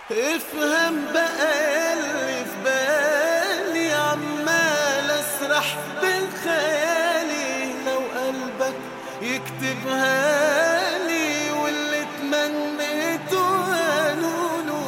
افهم بقى اللي في بالي، عمال اسرح بين خيالي. لو قلبك يكتبها لي واللي تمنيته قالوله.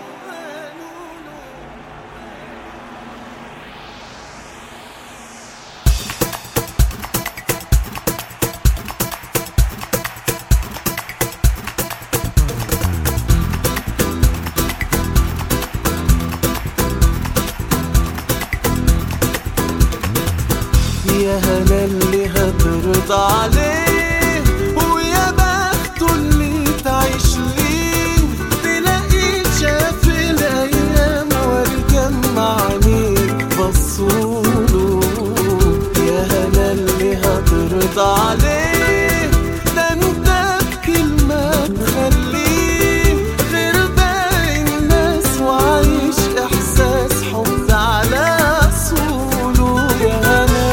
يا هلا اللي هترضى عليه، ويا بخته اللي تعيش ليه. تلاقيه شاف الايام والجمع عليك بصوله. يا هلا اللي هترضى عليه، ده انت بكلمة تخليه غير باقي الناس وعايش احساس حب على اصوله. يا هلا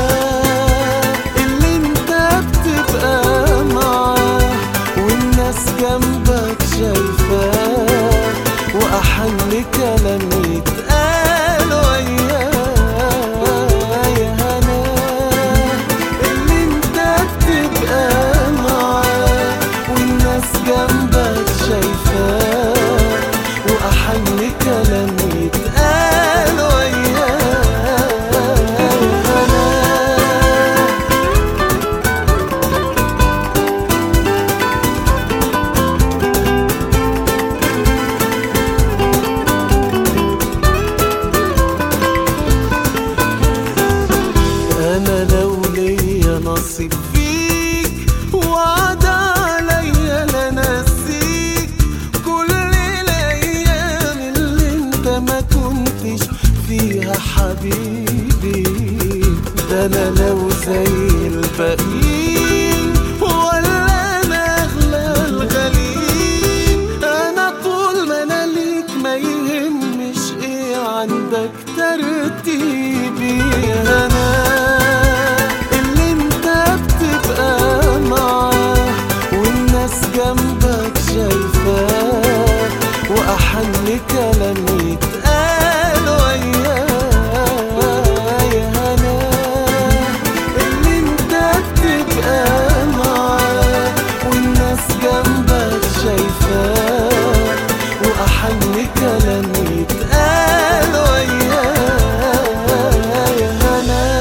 جنبك شايفاه، وأحن كلام يتقال وياه. يا هنا اللي انت بتبقى معاه، والناس جنبك شايفاه، وأحن كلام يتقال وياه. أنا لو ليا نصيب فيك وعد عليا لنسيك كل الأيام اللي انت ما كنتش فيها حبيبي. ده أنا لو زي الباقيين ولا أنا أغلى الغاليين، أنا طول ما أنا ليك ما يهمش إيه عندك ترتيبي. أنا جنبك شايفاه، وأحن كلام يتقال وياه. يا هنا اللي انت بتبقى معاه، والناس جنبك شايفاه، وأحن كلام يتقال وياه. يا هنا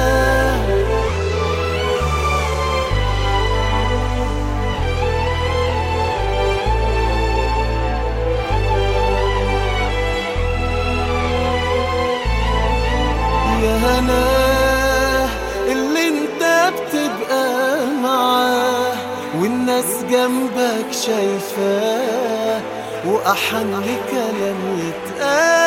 يا هنا اللي انت بتبقى معاه، والناس جنبك شايفاه، وأحن كلام يتقال.